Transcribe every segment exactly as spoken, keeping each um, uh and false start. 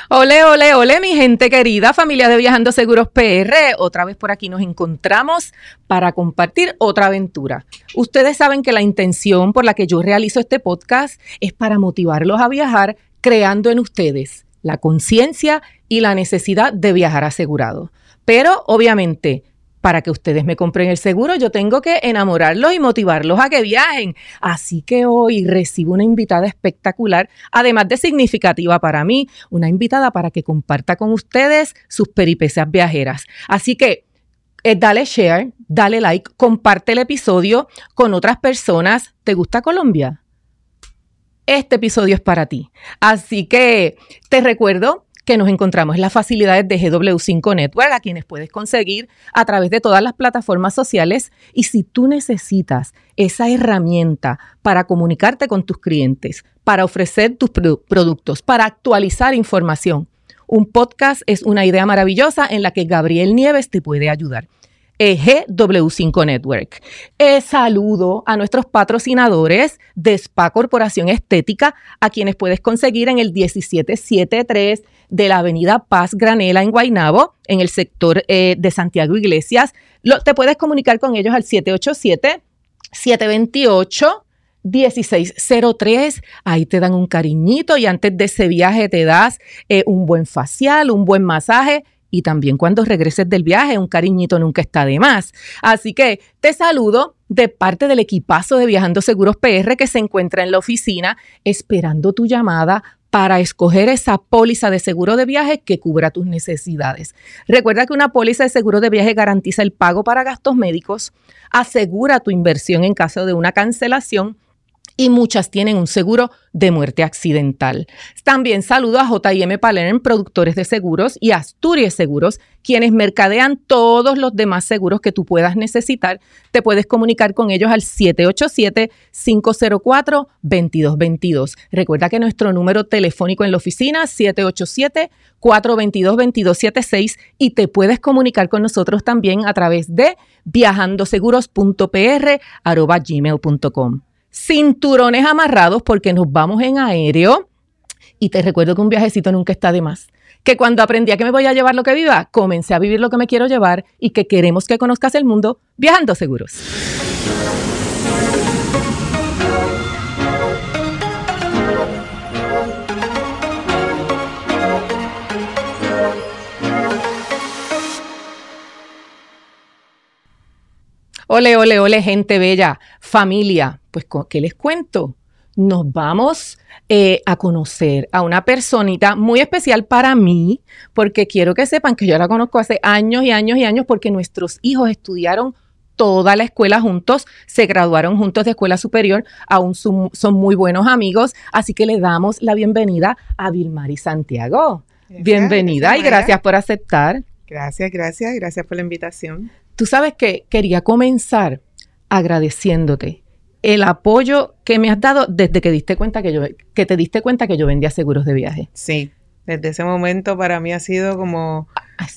Ole, ole, ole, mi gente querida, familia de Viajando Seguros P R. Otra vez por aquí nos encontramos para compartir otra aventura. Ustedes saben que la intención por la que yo realizo este podcast es para motivarlos a viajar, creando en ustedes la conciencia y la necesidad de viajar asegurado. Pero, obviamente, para que ustedes me compren el seguro, yo tengo que enamorarlos y motivarlos a que viajen. Así que hoy recibo una invitada espectacular, además de significativa para mí, una invitada para que comparta con ustedes sus peripecias viajeras. Así que eh, dale share, dale like, comparte el episodio con otras personas. ¿Te gusta Colombia? Este episodio es para ti. Así que te recuerdo que nos encontramos en las facilidades de G W cinco Network, a quienes puedes conseguir a través de todas las plataformas sociales. Y si tú necesitas esa herramienta para comunicarte con tus clientes, para ofrecer tus produ- productos, para actualizar información, un podcast es una idea maravillosa en la que Gabriel Nieves te puede ayudar. G W cinco Network. Eh, saludo a nuestros patrocinadores de Spa Corporación Estética, a quienes puedes conseguir en el diecisiete setenta y tres de la avenida Paz Granela en Guaynabo, en el sector eh, de Santiago Iglesias. Lo, te puedes comunicar con ellos al siete ocho siete, siete dos ocho, uno seis cero tres. Ahí te dan un cariñito y antes de ese viaje te das eh, un buen facial, un buen masaje. Y también cuando regreses del viaje, un cariñito nunca está de más. Así que te saludo de parte del equipazo de Viajando Seguros P R que se encuentra en la oficina esperando tu llamada para escoger esa póliza de seguro de viaje que cubra tus necesidades. Recuerda que una póliza de seguro de viaje garantiza el pago para gastos médicos, asegura tu inversión en caso de una cancelación, y muchas tienen un seguro de muerte accidental. También saludo a J y M Palerm, productores de seguros, y Asturias Seguros, quienes mercadean todos los demás seguros que tú puedas necesitar. Te puedes comunicar con ellos al siete ocho siete, cinco cero cuatro, dos dos dos dos. Recuerda que nuestro número telefónico en la oficina es siete ocho siete, cuatro dos dos, dos dos siete seis y te puedes comunicar con nosotros también a través de viajandoseguros punto p r arroba gmail punto com. Cinturones amarrados porque nos vamos en aéreo y te recuerdo que un viajecito nunca está de más, que cuando aprendí a que me voy a llevar lo que viva, comencé a vivir lo que me quiero llevar y que queremos que conozcas el mundo viajando seguros. Ole, ole, ole, gente bella, familia. Pues, ¿qué les cuento? Nos vamos eh, a conocer a una personita muy especial para mí, porque quiero que sepan que yo la conozco hace años y años y años, porque nuestros hijos estudiaron toda la escuela juntos, se graduaron juntos de escuela superior, aún son, son muy buenos amigos, así que le damos la bienvenida a Vilmary Santiago. Gracias, bienvenida gracias, y gracias por aceptar. Gracias, gracias, gracias por la invitación. Tú sabes que quería comenzar agradeciéndote el apoyo que me has dado desde que diste cuenta que yo que te diste cuenta que yo vendía seguros de viaje. Sí, desde ese momento para mí ha sido como,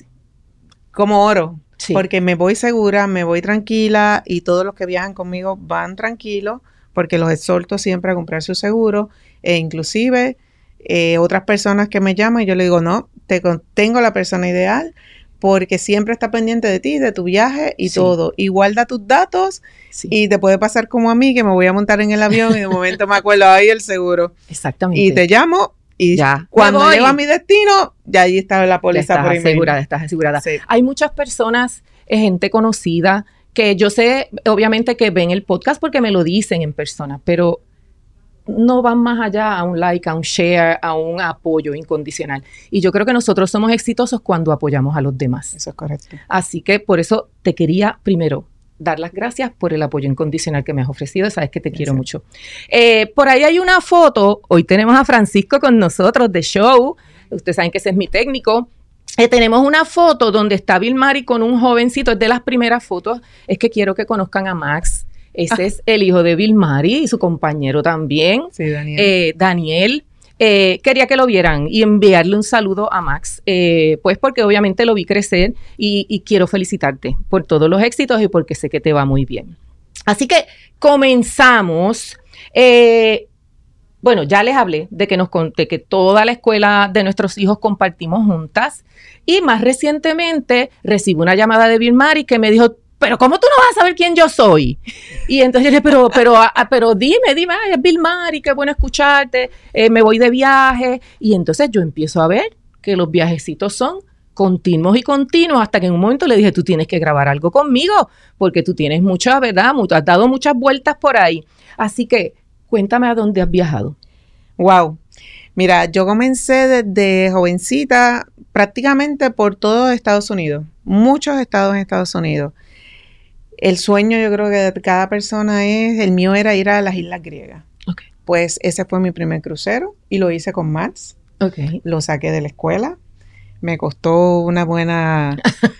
como oro, sí. Porque me voy segura, me voy tranquila y todos los que viajan conmigo van tranquilos porque los exhorto siempre a comprar su seguro e inclusive eh, otras personas que me llaman y yo le digo, no, te, tengo la persona ideal porque siempre está pendiente de ti, de tu viaje y sí. Todo. Y guarda tus datos sí. Y te puede pasar como a mí, que me voy a montar en el avión y de momento me acuerdo, ahí el seguro. Exactamente. Y te llamo y ya. Cuando llego a mi destino, ya ahí está la póliza por email. Estás asegurada, estás asegurada. Sí. Hay muchas personas, eh, gente conocida, que yo sé, obviamente, que ven el podcast porque me lo dicen en persona, pero no van más allá a un like, a un share, a un apoyo incondicional. Y yo creo que nosotros somos exitosos cuando apoyamos a los demás. Eso es correcto. Así que por eso te quería primero dar las gracias por el apoyo incondicional que me has ofrecido. Sabes que te gracias. Quiero mucho. Eh, por ahí hay una foto. Hoy tenemos a Francisco con nosotros de show. Ustedes saben que ese es mi técnico. Eh, tenemos una foto donde está Vilmary con un jovencito. Es de las primeras fotos. Es que quiero que conozcan a Max. Ese ah. es el hijo de Vilmary y su compañero también. Sí, Daniel. Eh, Daniel. Eh, quería que lo vieran y enviarle un saludo a Max, eh, pues porque obviamente lo vi crecer y, y quiero felicitarte por todos los éxitos y porque sé que te va muy bien. Así que comenzamos. Eh, bueno, ya les hablé de que nos conté que toda la escuela de nuestros hijos compartimos juntas. Y más recientemente recibí una llamada de Bill Murray que me dijo, pero ¿cómo tú no vas a saber quién yo soy? Y entonces yo le dije, pero, pero, a, pero dime, dime, ay, es Bill Murray, qué bueno escucharte, eh, me voy de viaje. Y entonces yo empiezo a ver que los viajecitos son continuos y continuos, hasta que en un momento le dije, tú tienes que grabar algo conmigo, porque tú tienes mucha, ¿verdad? Has dado muchas vueltas por ahí. Así que cuéntame a dónde has viajado. Wow. Mira, yo comencé desde jovencita prácticamente por todo Estados Unidos, muchos estados en Estados Unidos. El sueño yo creo que de cada persona es, el mío era ir a las Islas Griegas. Okay. Pues ese fue mi primer crucero y lo hice con Max. Okay. Lo saqué de la escuela. Me costó una buena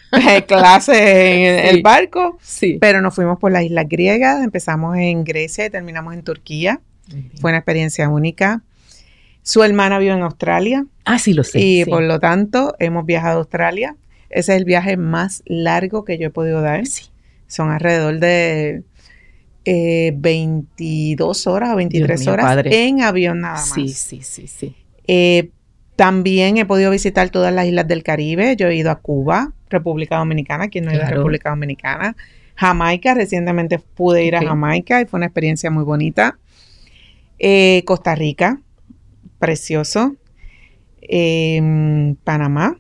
clase en sí. el barco, sí. pero nos fuimos por las Islas Griegas, empezamos en Grecia y terminamos en Turquía. Okay. Fue una experiencia única. Su hermana vive en Australia. Ah, sí, lo sé. Y sí. por lo tanto, hemos viajado a Australia. Ese es el viaje más largo que yo he podido dar. Sí. Son alrededor de eh, veintidós horas o veintitrés mío, horas padre. En avión nada más. Sí, sí, sí, sí. Eh, También he podido visitar todas las islas del Caribe. Yo he ido a Cuba, República Dominicana, quien no ha ido claro. a República Dominicana. Jamaica, recientemente pude ir okay. a Jamaica y fue una experiencia muy bonita. Eh, Costa Rica, precioso. Eh, Panamá.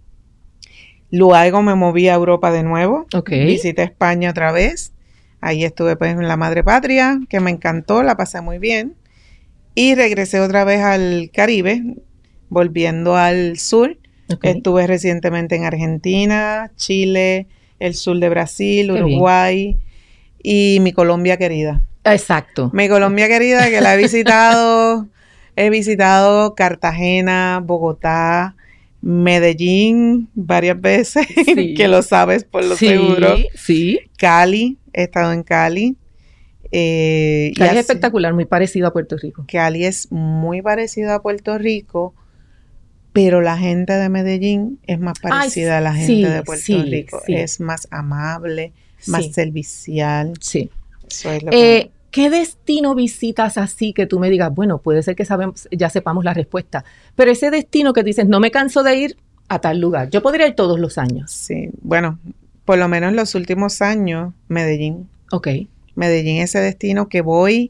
Luego me moví a Europa de nuevo. Okay. Visité España otra vez. Ahí estuve pues en la Madre Patria, que me encantó, la pasé muy bien. Y regresé otra vez al Caribe, volviendo al sur. Okay. Estuve recientemente en Argentina, Chile, el sur de Brasil, Qué Uruguay bien. Y mi Colombia querida. Exacto. Mi Colombia querida que la he visitado, he visitado Cartagena, Bogotá, Medellín varias veces, sí. que lo sabes por lo sí, seguro. Sí. Cali, he estado en Cali. Eh, Cali es espectacular, muy parecido a Puerto Rico. Cali es muy parecido a Puerto Rico, pero la gente de Medellín es más parecida Ay, a la gente sí, de Puerto sí, Rico. Sí. Es más amable, sí. más servicial. Sí. Eso es lo eh, que... ¿Qué destino visitas así que tú me digas, bueno, puede ser que sabemos, ya sepamos la respuesta, pero ese destino que dices, no me canso de ir a tal lugar? Yo podría ir todos los años. Sí, bueno, por lo menos los últimos años, Medellín. Ok. Medellín, ese destino que voy.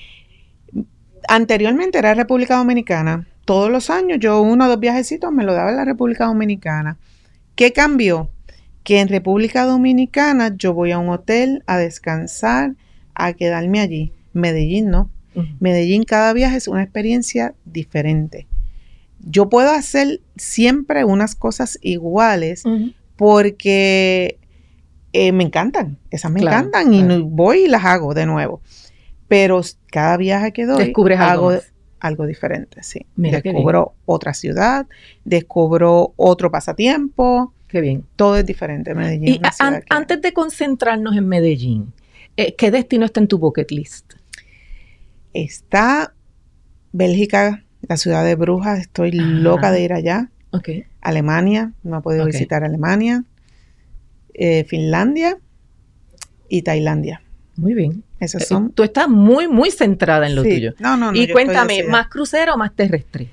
Anteriormente era República Dominicana. Todos los años yo uno o dos viajecitos me lo daba en la República Dominicana. ¿Qué cambió? Que en República Dominicana yo voy a un hotel a descansar, a quedarme allí. Medellín no. Uh-huh. Medellín cada viaje es una experiencia diferente. Yo puedo hacer siempre unas cosas iguales uh-huh. porque eh, me encantan. Esas me claro, encantan claro. y voy y las hago de nuevo. Pero cada viaje que doy Descubres hago algo, algo diferente, sí. Mira descubro otra ciudad, descubro otro pasatiempo. Qué bien. Todo es diferente. Medellín. Y an- antes de concentrarnos en Medellín, Eh, ¿qué destino está en tu bucket list? Está Bélgica, la ciudad de Brujas. Estoy Ajá. loca de ir allá. Okay. Alemania, no he podido okay. visitar Alemania. Eh, Finlandia y Tailandia. Muy bien. Esos son. Eh, tú estás muy, muy centrada en lo sí. tuyo. No, no, no. Y cuéntame, ¿más crucero o más terrestre?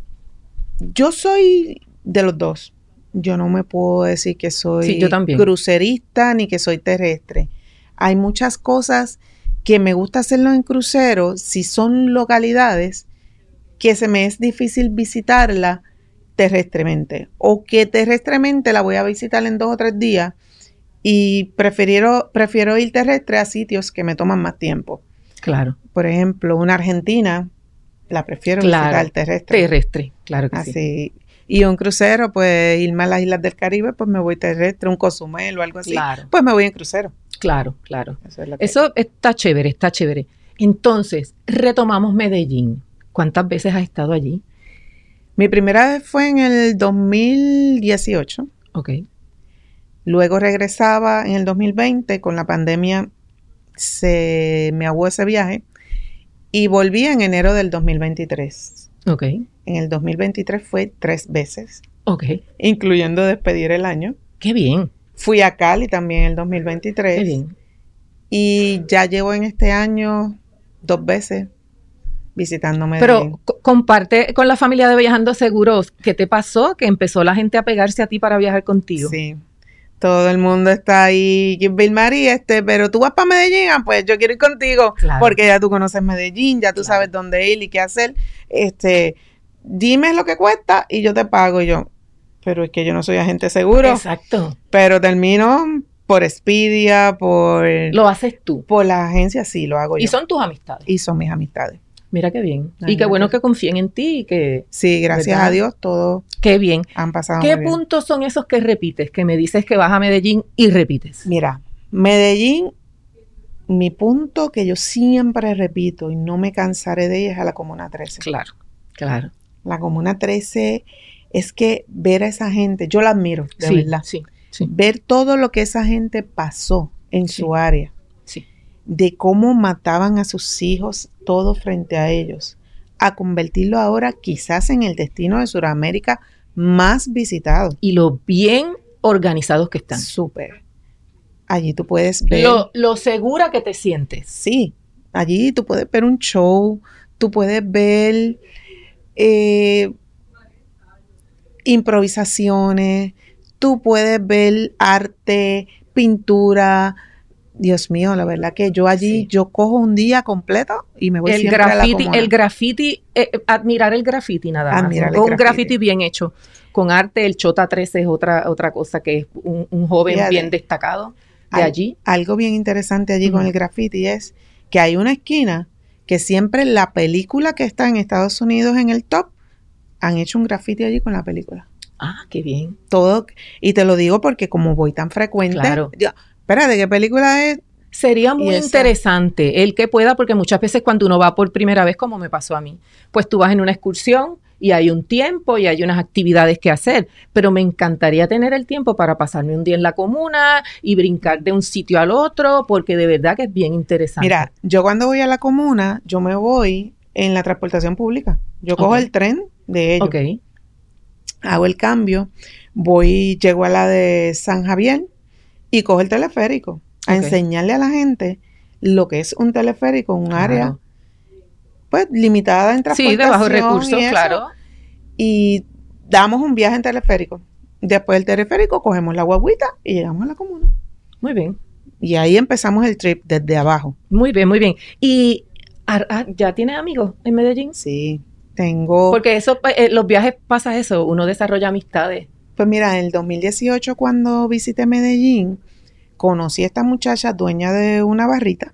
Yo soy de los dos. Yo no me puedo decir que soy sí, yo también. crucerista ni que soy terrestre. Hay muchas cosas que me gusta hacerlo en crucero, si son localidades que se me es difícil visitarla terrestremente, o que terrestremente la voy a visitar en dos o tres días y prefiero, prefiero ir terrestre a sitios que me toman más tiempo. Claro. Por ejemplo, una Argentina la prefiero claro, visitar terrestre. Terrestre, claro que Así. sí. Y un crucero, pues irme a las islas del Caribe, pues me voy terrestre, un Cozumel o algo así. Claro. Pues me voy en crucero. Claro, claro. Eso, es lo que Eso está chévere, está chévere. Entonces, retomamos Medellín. ¿Cuántas veces has estado allí? Mi primera vez fue en el dos mil dieciocho. Ok. Luego regresaba en el dos mil veinte. Con la pandemia se me aguó ese viaje. Y volví en enero del dos mil veintitrés. Ok. En el dos mil veintitrés fue tres veces. Ok. Incluyendo despedir el año. ¡Qué bien! Fui a Cali también en el dos mil veintitrés. Qué bien. Y ya llevo en este año dos veces visitando Medellín. Pero c- comparte con la familia de Viajando Seguros, ¿qué te pasó? Que empezó la gente a pegarse a ti para viajar contigo. Sí. Todo el mundo está ahí, Vilmari, este, pero tú vas para Medellín, ah, pues yo quiero ir contigo, Claro. porque ya tú conoces Medellín, ya tú Claro. sabes dónde ir y qué hacer. Este, dime lo que cuesta y yo te pago. Y yo, pero es que yo no soy agente seguro. Exacto. Pero termino por Expedia, por, Lo haces tú. por la agencia, sí, lo hago yo. Y son tus amistades. Y son mis amistades. Mira qué bien. Ay, y qué bueno gracias. que confíen en ti y que... Sí, gracias ¿verdad? a Dios, todos Qué bien. han pasado ¿Qué muy bien. puntos son esos que repites? Que me dices que vas a Medellín y repites. Mira, Medellín, mi punto que yo siempre repito y no me cansaré de ella es a la Comuna trece. Claro, claro. La Comuna trece es que ver a esa gente, yo la admiro, de Sí, verdad. sí, sí, Ver todo lo que esa gente pasó en Sí. su área, sí. de cómo mataban a sus hijos todo frente a ellos, a convertirlo ahora quizás en el destino de Sudamérica más visitado. Y lo bien organizados que están. Súper. Allí tú puedes ver... Lo, lo segura que te sientes. Sí, allí tú puedes ver un show, tú puedes ver eh, improvisaciones, tú puedes ver arte, pintura. Dios mío, la verdad que yo allí, Sí. yo cojo un día completo y me voy El siempre a la graffiti, Comuna. el graffiti, eh, eh, admirar el graffiti nada más. Admirar ¿no? el Un graffiti. graffiti bien hecho. Con arte, el Chota trece es otra, otra cosa que es un, un joven Fíjate. bien destacado de Al- allí. Algo bien interesante allí con Ujú. el graffiti es que hay una esquina que siempre la película que está en Estados Unidos en el top, han hecho un graffiti allí con la película. Ah, qué bien. Todo, y te lo digo porque como voy tan frecuente, Claro. yo, espérate, ¿qué película es? Sería muy esa- interesante el que pueda, porque muchas veces cuando uno va por primera vez, como me pasó a mí, pues tú vas en una excursión y hay un tiempo y hay unas actividades que hacer, pero me encantaría tener el tiempo para pasarme un día en la comuna y brincar de un sitio al otro, porque de verdad que es bien interesante. Mira, yo cuando voy a la comuna, yo me voy en la transportación pública. Yo cojo Ok. el tren de ellos, Ok, hago el cambio, voy, llego a la de San Javier y cojo el teleférico a Ok. enseñarle a la gente lo que es un teleférico, un claro. área pues limitada en Sí, transportación. de bajos recursos, y eso. claro. Y damos un viaje en teleférico. Después del teleférico cogemos la guaguita y llegamos a la comuna. Muy bien, Y ahí empezamos el trip desde abajo. muy bien, muy bien. ¿Y ah, ah, ya tienes amigos en Medellín? Sí, tengo... Porque eso, eh, los viajes pasa eso, uno desarrolla amistades. Pues mira, en el dos mil dieciocho cuando visité Medellín, conocí a esta muchacha dueña de una barrita.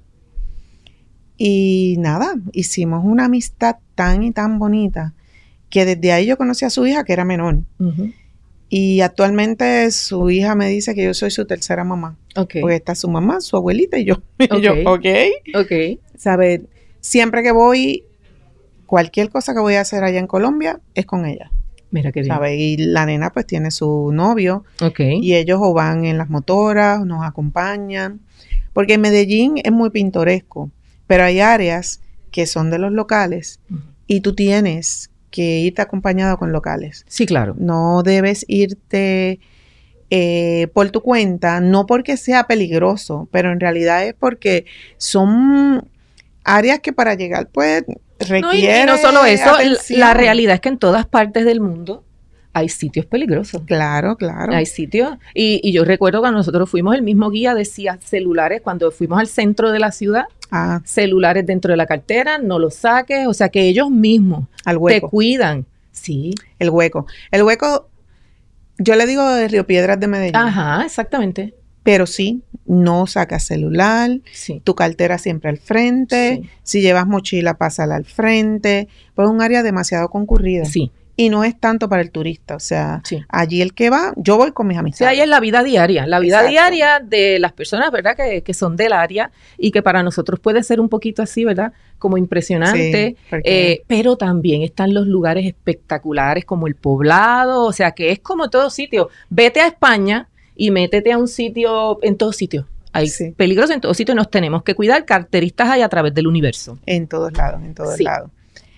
Y nada, hicimos una amistad tan y tan bonita que desde ahí yo conocí a su hija que era menor. Ujú. Y actualmente su hija me dice que yo soy su tercera mamá. Ok, Porque está su mamá, su abuelita y yo. Y Ok. yo, ok. ok. ¿Sabes? Siempre que voy, cualquier cosa que voy a hacer allá en Colombia es con ella. Mira qué bien. ¿Sabes? Y la nena pues tiene su novio Ok. y ellos o van en las motoras, nos acompañan. Porque Medellín es muy pintoresco, pero hay áreas que son de los locales Ujú. y tú tienes que irte acompañado con locales. Sí, claro. No debes irte eh, por tu cuenta, no porque sea peligroso, pero en realidad es porque son áreas que para llegar pues No, y, requiere y no solo eso, la, atención. la realidad es que en todas partes del mundo hay sitios peligrosos. Claro, claro. Hay sitios. Y, y yo recuerdo cuando nosotros fuimos, el mismo guía decía celulares, cuando fuimos al centro de la ciudad, Ah, celulares dentro de la cartera, no los saques, o sea que ellos mismos al te hueco. cuidan. Sí. El hueco. El hueco, yo le digo de Río Piedras de Medellín. Ajá, exactamente. Pero sí, no sacas celular, Sí. tu cartera siempre al frente, Sí. si llevas mochila, pásala al frente, pues es un área demasiado concurrida. Sí. Y no es tanto para el turista, o sea, Sí. allí el que va, yo voy con mis O sea, amistades. ahí es la vida diaria, la vida Exacto. diaria de las personas, ¿verdad? Que, que son del área y que para nosotros puede ser un poquito así, ¿verdad? Como impresionante, Sí, porque- eh, pero también están los lugares espectaculares como el Poblado, o sea, que es como todo sitio. Vete a España y métete a un sitio, en todos sitios. Hay Sí. peligros en todos sitios y nos tenemos que cuidar, carteristas hay a través del universo. En todos lados, en todos Sí. lados.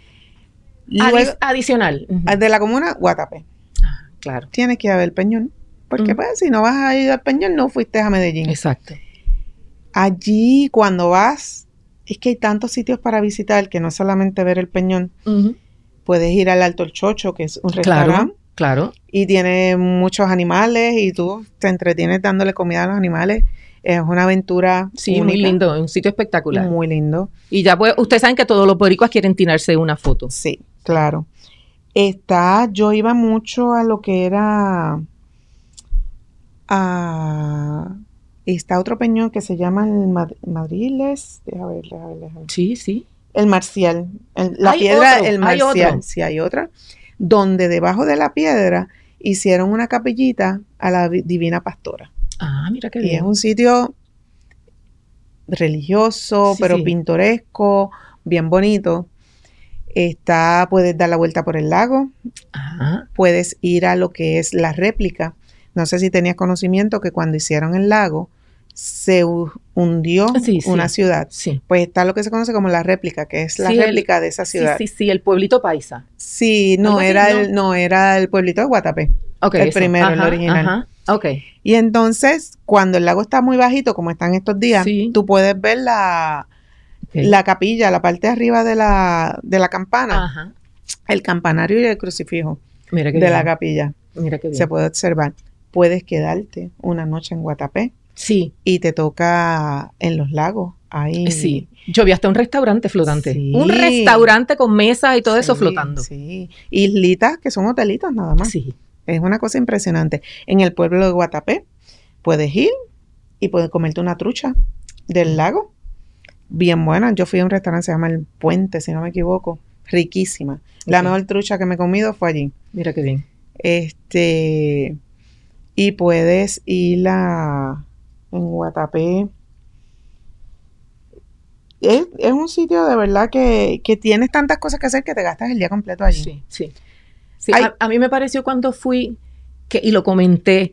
Adi- Luego, adicional. Ujú. de la comuna, Guatapé. Ah, claro, Tienes que ir a ver el Peñón. Porque Ujú. pues si no vas a ir al Peñón, no fuiste a Medellín. exacto. Allí cuando vas, es que hay tantos sitios para visitar que no solamente ver el Peñón. Uh-huh. Puedes ir al Alto El Chocho, que es un restaurante. Claro, claro. Y tiene muchos animales y tú te entretienes dándole comida a los animales. Es una aventura Sí, única. muy lindo, un sitio espectacular. Muy lindo. Y ya pues, ustedes saben que todos los boricuas quieren tirarse una foto. Sí, claro. Está, yo iba mucho a lo que era, a, está otro peñón que se llama el Mad- Madriles, déjame ver, déjame ver, déjame ver. Sí, sí. El Marcial, el- la Hay piedra, otro, el hay Marcial, otro. sí hay otra, donde debajo de la piedra hicieron una capillita a la vi- Divina Pastora. Ah, mira qué Y bien. es un sitio religioso, Sí, pero sí. pintoresco, bien bonito. Está, puedes dar la vuelta por el lago, Ajá. puedes ir a lo que es la réplica. No sé si tenías conocimiento que cuando hicieron el lago se hu- hundió Sí, sí. una ciudad. Sí. Pues está lo que se conoce como la réplica, que es la Sí, el- réplica de esa ciudad. Sí, sí, sí, el pueblito paisa. Sí, no Algo así, era ¿no? el, no era el pueblito de Guatapé. Ok, El eso. primero, el Ajá, original. Ajá, ok. Y entonces, cuando el lago está muy bajito, como están estos días, Sí. tú puedes ver la, Ok. la capilla, la parte de arriba de la, de la campana, Ajá. el campanario y el crucifijo Mira qué de bien. la capilla. Mira qué bien. Se puede observar. Puedes quedarte una noche en Guatapé Sí, y te toca en los lagos. Ahí. sí. Yo vi hasta un restaurante flotante. Sí. Un restaurante con mesas y todo eso Sí, flotando. Sí. Islitas que son hotelitos nada más. Sí. Es una cosa impresionante. En el pueblo de Guatapé puedes ir y puedes comerte una trucha del lago. Bien buena. Yo fui a un restaurante, se llama El Puente, si no me equivoco. Riquísima. La Ok. mejor trucha que me he comido fue allí. Mira qué bien. Este, y puedes ir a, en Guatapé. Es, es un sitio de verdad que, que tienes tantas cosas que hacer que te gastas el día completo allí. Sí, sí. Sí, Ay. a, a mí me pareció cuando fui, que, y lo comenté,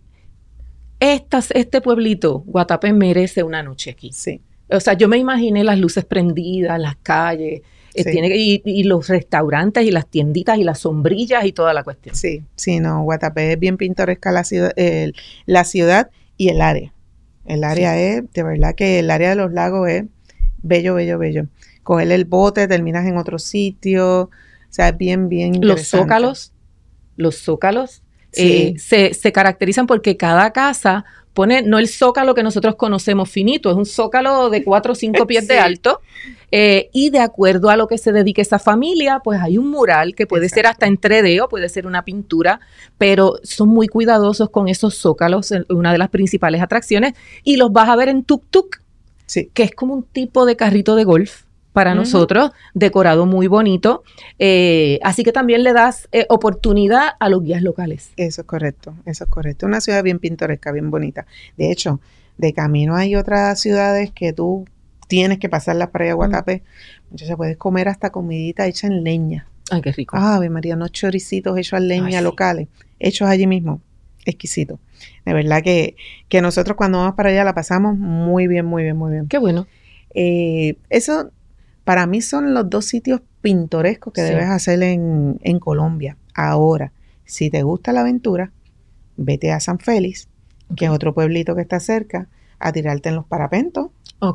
estas, este pueblito, Guatapé, merece una noche aquí. Sí. O sea, yo me imaginé las luces prendidas, las calles, eh, Sí. tiene, y, y los restaurantes y las tienditas y las sombrillas y toda la cuestión. Sí, sí, no, Guatapé es bien pintoresca la ciudad, el- la ciudad y el área. El área es, de verdad que el área de los lagos es bello, bello, bello. Coger el bote, terminas en otro sitio, o sea, es bien, bien interesante. Los zócalos, los zócalos Sí. eh, se, se caracterizan porque cada casa pone, no el zócalo que nosotros conocemos finito, es un zócalo de cuatro o cinco pies de Sí. alto, eh, y de acuerdo a lo que se dedique esa familia, pues hay un mural que puede ser Exacto. hasta en tres D o puede ser una pintura, pero son muy cuidadosos con esos zócalos, eh, una de las principales atracciones, y los vas a ver en tuk-tuk, Sí. que es como un tipo de carrito de golf para Ujú. nosotros, decorado muy bonito. Eh, así que también le das eh, oportunidad a los guías locales. Eso es correcto, eso es correcto. Una ciudad bien pintoresca, bien bonita. De hecho, de camino hay otras ciudades que tú tienes que pasarlas para ir a Guatapé. Entonces puedes comer hasta comidita hecha en leña. Ay, qué rico. Ave María, unos choricitos hechos en leña Ay, sí. locales, hechos allí mismo. Exquisito. De verdad que, que nosotros cuando vamos para allá la pasamos muy bien, muy bien, muy bien. Qué bueno. Eh, eso para mí son los dos sitios pintorescos que Sí. debes hacer en, en Colombia. Ahora, si te gusta la aventura, vete a San Félix, que es Ok. otro pueblito que está cerca, a tirarte en los parapentos. Ok.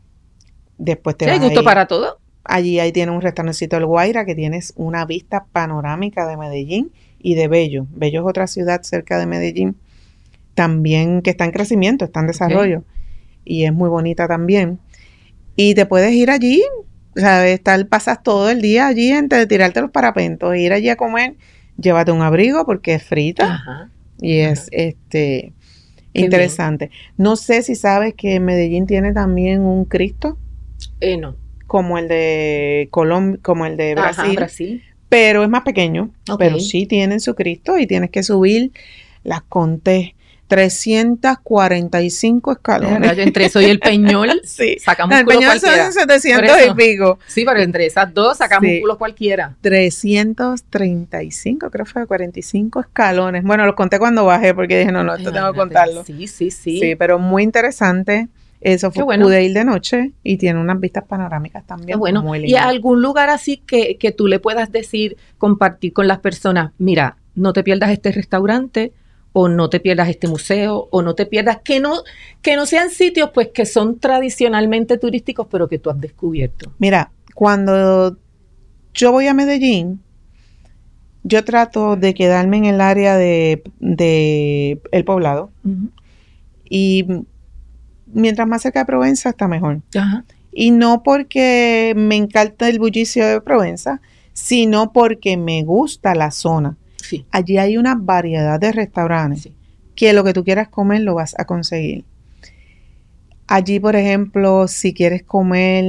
Después te Sí, hay vas a gusto ir- para todo. Allí ahí tiene un restaurancito El Guaira que tienes una vista panorámica de Medellín y de Bello. Bello es otra ciudad cerca de Medellín, también que está en crecimiento, está en desarrollo y es muy bonita también. Y te puedes ir allí, o sea, estar, pasas todo el día allí entre tirarte los parapentos, ir allí a comer, llévate un abrigo porque es frita Ajá. y es este interesante. No sé si sabes que Medellín tiene también un Cristo Eh, no. como el de Colombia, como el de Brasil, Ajá, Brasil. pero es más pequeño, Ok. pero sí tienen su Cristo y tienes que subir, las conté, trescientos cuarenta y cinco escalones. Rayo, entre eso y el Peñol, Sí. sacamos No, el culo Peñol cualquiera. son setecientos Por eso. y pico. Sí, pero entre esas dos sacamos Sí. culos cualquiera. trescientos treinta y cinco, creo que fue cuarenta y cinco escalones. Bueno, los conté cuando bajé porque dije, no, no, esto tengo que contarlo. Sí, sí, sí. Sí, pero muy interesante. Eso Qué fue, bueno. pude ir de noche y tiene unas vistas panorámicas también. Qué bueno. Muy Y lindas. algún lugar así que, que tú le puedas decir, compartir con las personas, mira, no te pierdas este restaurante o no te pierdas este museo, o no te pierdas, que no, que no sean sitios pues que son tradicionalmente turísticos, pero que tú has descubierto. Mira, cuando yo voy a Medellín, yo trato de quedarme en el área de, de El Poblado. Uh-huh. Y mientras más cerca de Provenza, está mejor. Ajá. Y no porque me encanta el bullicio de Provenza, sino porque me gusta la zona. Sí. Allí hay una variedad de restaurantes, sí, que lo que tú quieras comer lo vas a conseguir. Allí, por ejemplo, si quieres comer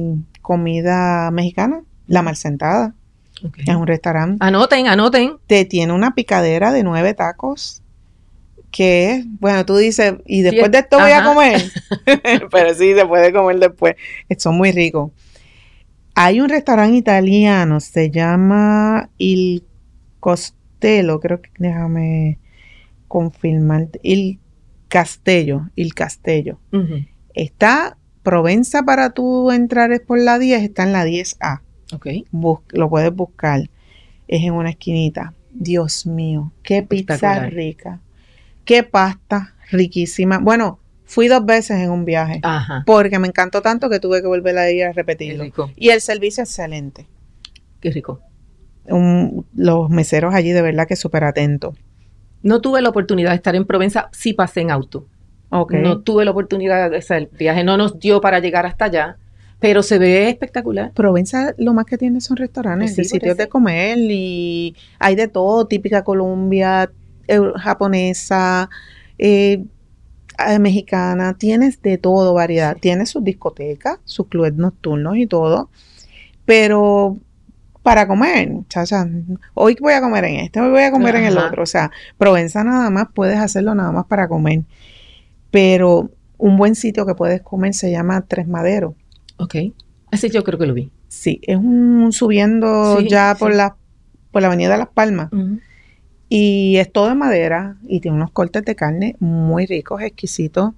comida mexicana, La Marcentada. Okay. Es un restaurante. Anoten, anoten. Te tiene una picadera de nueve tacos que es, bueno, tú dices, y después sí, de esto voy ajá. a comer. Pero sí, se puede comer después. Son muy ricos. Hay un restaurante italiano, se llama Il Costello, creo que, déjame confirmar, Il Castello, Il Castello. Uh-huh. Está Provenza para tú entrar es por la diez, está en la diez A. Okay. Bus- lo puedes buscar. Es en una esquinita. Dios mío, qué pizza rica. Qué pasta riquísima. Bueno, fui dos veces en un viaje. Ajá. Porque me encantó tanto que tuve que volver a ir a repetirlo. Y el servicio excelente. Qué rico. Un, los meseros allí de verdad que súper atentos. No tuve la oportunidad de estar en Provenza, sí pasé en auto. Okay. No tuve la oportunidad, o sea, el viaje no nos dio para llegar hasta allá. Pero se ve espectacular. Provenza lo más que tiene son restaurantes, sí, sitios de comer y hay de todo, típica Colombia, eh, japonesa, eh, eh, mexicana, tienes de todo variedad. Sí. Tienes sus discotecas, sus clubes nocturnos y todo, pero para comer, chacha, hoy voy a comer en este, hoy voy a comer Ajá. en el otro. O sea, Provenza nada más puedes hacerlo nada más para comer. Pero un buen sitio que puedes comer se llama Tres Maderos. Ok, ese yo creo que lo vi. Sí, es un subiendo sí, ya por sí. la por la avenida de Las Palmas. Uh-huh. Y es todo de madera y tiene unos cortes de carne muy ricos, exquisitos.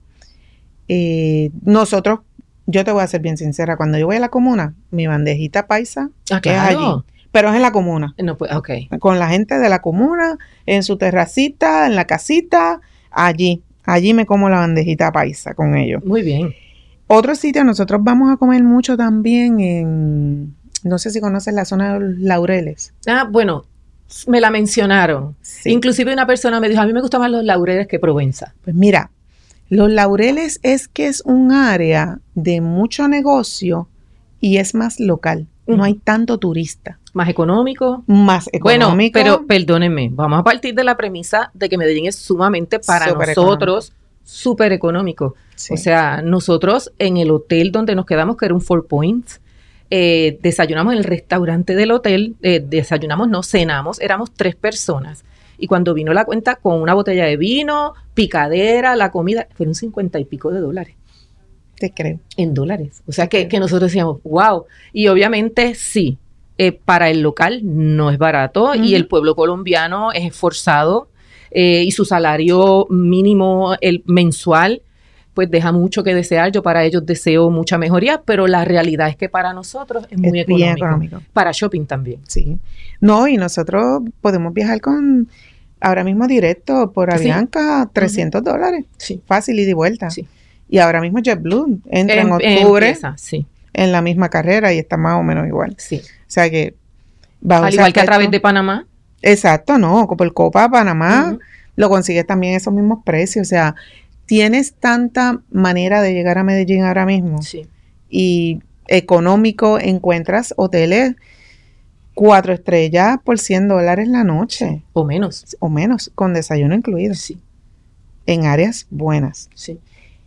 Eh, nosotros, yo te voy a ser bien sincera, cuando yo voy a la comuna, mi bandejita paisa ah, claro. es allí. Pero es en la comuna. No, pues, okay. Con la gente de la comuna, en su terracita, en la casita, allí. Allí me como la bandejita paisa con ellos. Muy bien. Otro sitio, nosotros vamos a comer mucho también en, no sé si conoces la zona de los Laureles. Ah, bueno, me la mencionaron. Sí. Inclusive una persona me dijo, a mí me gustan más los Laureles que Provenza. Pues mira, los Laureles es que es un área de mucho negocio y es más local. Uh-huh. No hay tanto turista. Más económico. Más económico. Bueno, pero perdónenme, vamos a partir de la premisa de que Medellín es sumamente para Super nosotros súper económico. Sí. O sea, nosotros en el hotel donde nos quedamos, que era un Four Points, eh, desayunamos en el restaurante del hotel, eh, desayunamos, no, cenamos, éramos tres personas. Y cuando vino la cuenta con una botella de vino, picadera, la comida, fueron cincuenta y pico de dólares. Te creo. En dólares. O sea, que, que nosotros decíamos, wow. Y obviamente sí, eh, para el local no es barato uh-huh. y el pueblo colombiano es esforzado eh, y su salario mínimo el mensual pues deja mucho que desear. Yo para ellos deseo mucha mejoría, pero la realidad es que para nosotros es muy es económico. económico. Para shopping también. Sí. No, y nosotros podemos viajar con, ahora mismo directo por Avianca, sí. trescientos uh-huh. dólares. Sí. Fácil ida y vuelta. Sí. Y ahora mismo JetBlue entra en, en octubre empieza, sí. en la misma carrera y está más o menos igual. Sí. O sea que... Bajo Al igual aspecto, que a través de Panamá. Exacto, no. Por Copa Panamá uh-huh. lo consigues también esos mismos precios. O sea... Tienes tanta manera de llegar a Medellín ahora mismo. Sí. Y económico, encuentras hoteles cuatro estrellas por cien dólares la noche. Sí. O menos. O menos, con desayuno incluido. Sí. En áreas buenas. Sí.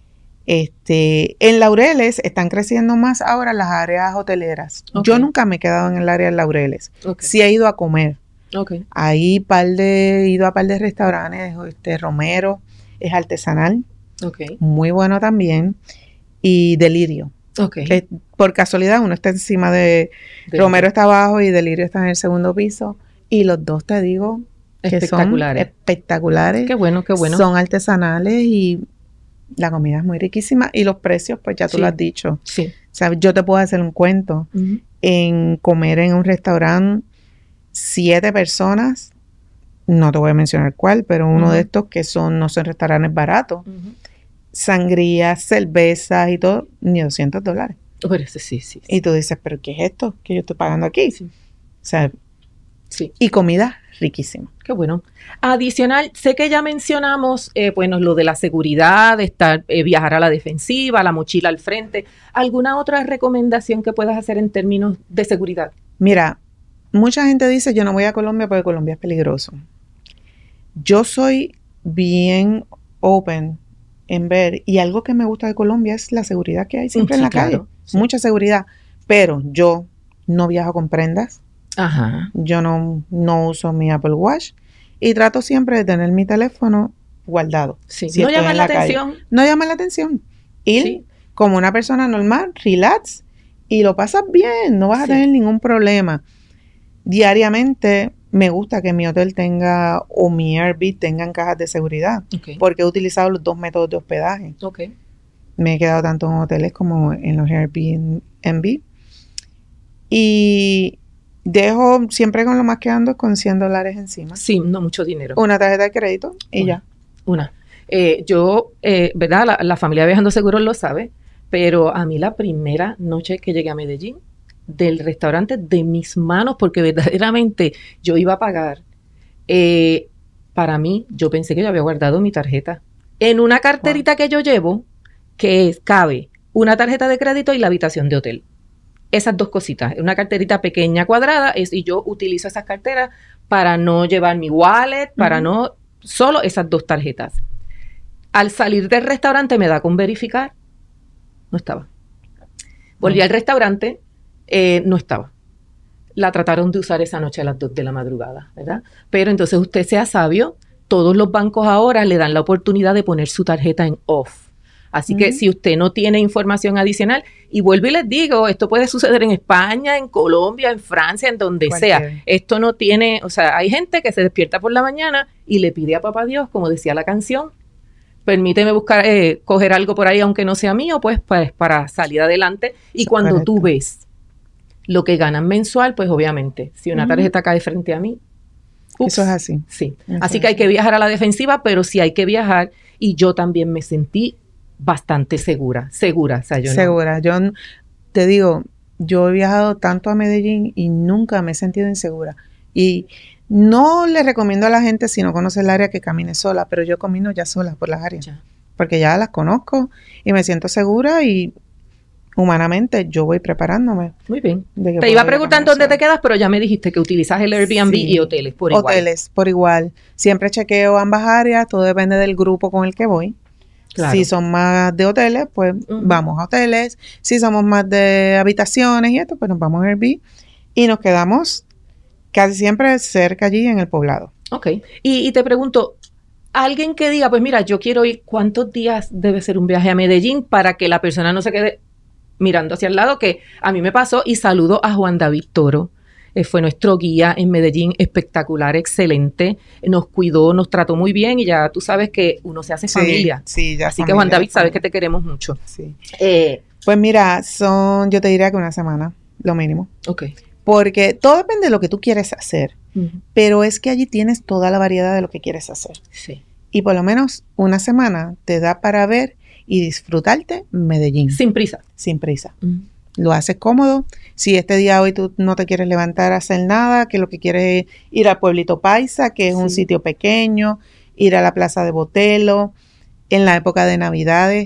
Este, en Laureles están creciendo más ahora las áreas hoteleras. Okay. Yo nunca me he quedado en el área de Laureles. Okay. Sí he ido a comer. Okay. Ahí par de, he ido a par de restaurantes, este, Romero, es artesanal. Okay. Muy bueno también. Y Delirio. Okay. Que por casualidad uno está encima de... Delirio. Romero está abajo y Delirio está en el segundo piso. Y los dos, te digo, que espectaculares. Son espectaculares. Qué bueno, qué bueno. Son artesanales y la comida es muy riquísima. Y los precios, pues ya tú sí. lo has dicho. Sí. O sea, yo te puedo hacer un cuento. Uh-huh. En comer en un restaurante, siete personas, no te voy a mencionar cuál, pero uno uh-huh. de estos que son, no son restaurantes baratos, uh-huh. sangrías, cervezas y todo, ni doscientos dólares. Pero sí, sí, sí. Y tú dices, ¿pero qué es esto que yo estoy pagando aquí? Sí. O sea, sí. Y comida riquísima. Qué bueno. Adicional, sé que ya mencionamos, eh, bueno, lo de la seguridad, de estar, eh, viajar a la defensiva, la mochila al frente. ¿Alguna otra recomendación que puedas hacer en términos de seguridad? Mira, mucha gente dice, yo no voy a Colombia porque Colombia es peligroso. Yo soy bien open en ver, y algo que me gusta de Colombia es la seguridad que hay siempre sí, en la claro, calle. Sí. Mucha seguridad. Pero yo no viajo con prendas. Ajá. Yo no, no uso mi Apple Watch y trato siempre de tener mi teléfono guardado. Sí. Si no llama la, la atención. Calle. No llama la atención. Ir sí. como una persona normal, relax, y lo pasas bien, no vas sí. a tener ningún problema. Diariamente me gusta que mi hotel tenga, o mi Airbnb tengan cajas de seguridad, okay. porque he utilizado los dos métodos de hospedaje. Okay. Me he quedado tanto en hoteles como en los Airbnb. Y dejo siempre con lo más que ando con cien dólares encima. Sí, no mucho dinero. Una tarjeta de crédito y una, ya. Una. Eh, yo, eh, ¿verdad? La, la familia Viajando Seguros lo sabe, pero a mí la primera noche que llegué a Medellín, del restaurante de mis manos, porque verdaderamente yo iba a pagar, eh, para mí, yo pensé que yo había guardado mi tarjeta en una carterita wow. que yo llevo, que es, cabe una tarjeta de crédito y la habitación de hotel. Esas dos cositas, una carterita pequeña cuadrada, es, y yo utilizo esas carteras para no llevar mi wallet, para uh-huh. no, solo esas dos tarjetas. Al salir del restaurante me da con verificar, no estaba. Volví uh-huh. al restaurante, eh, no estaba. La trataron de usar esa noche a las dos de la madrugada, ¿verdad? Pero entonces usted sea sabio, todos los bancos ahora le dan la oportunidad de poner su tarjeta en off. Así uh-huh. que si usted no tiene información adicional, y vuelvo y les digo, esto puede suceder en España, en Colombia, en Francia, en donde Cualquier. sea. Esto no tiene, o sea, hay gente que se despierta por la mañana y le pide a papá Dios, como decía la canción, permíteme buscar, eh, coger algo por ahí, aunque no sea mío, pues, pues para salir adelante. Y cuando Correcto. tú ves lo que ganan mensual, pues obviamente, si una tarjeta uh-huh. cae frente a mí, ups, eso es así. Sí. Eso así es que hay así. que viajar a la defensiva, pero sí hay que viajar, y yo también me sentí bastante segura, segura, o sea, yo segura, no. yo te digo, yo he viajado tanto a Medellín y nunca me he sentido insegura, y no le recomiendo a la gente si no conoce el área que camine sola, pero yo camino ya sola por las áreas, ya. porque ya las conozco y me siento segura, y humanamente yo voy preparándome. Muy bien. Te iba a preguntar dónde te quedas, pero ya me dijiste que utilizas el Airbnb sí. y hoteles por igual. Hoteles por igual, siempre chequeo ambas áreas, todo depende del grupo con el que voy. Claro. Si son más de hoteles, pues uh-huh. vamos a hoteles. Si somos más de habitaciones y esto, pues nos vamos a Airbnb. Y nos quedamos casi siempre cerca allí en el poblado. Ok. Y, y te pregunto, alguien que diga, pues mira, yo quiero ir, ¿cuántos días debe ser un viaje a Medellín para que la persona no se quede mirando hacia el lado? Que a mí me pasó, y saludo a Juan David Toro. Eh, fue nuestro guía en Medellín, espectacular, excelente, nos cuidó, nos trató muy bien, y ya tú sabes que uno se hace sí, familia. Sí, ya Así familia, que Juan David, familia. sabes que te queremos mucho. Sí. Eh, pues mira, son, yo te diría que una semana, lo mínimo. Ok. Porque todo depende de lo que tú quieres hacer, uh-huh. pero es que allí tienes toda la variedad de lo que quieres hacer. Sí. Y por lo menos una semana te da para ver y disfrutarte Medellín. Sin prisa. Sin prisa. Uh-huh. Lo haces cómodo. Si este día hoy tú no te quieres levantar a hacer nada, que lo que quieres es ir al Pueblito Paisa, que es sí. un sitio pequeño, ir a la Plaza de Botelo, en la época de Navidades,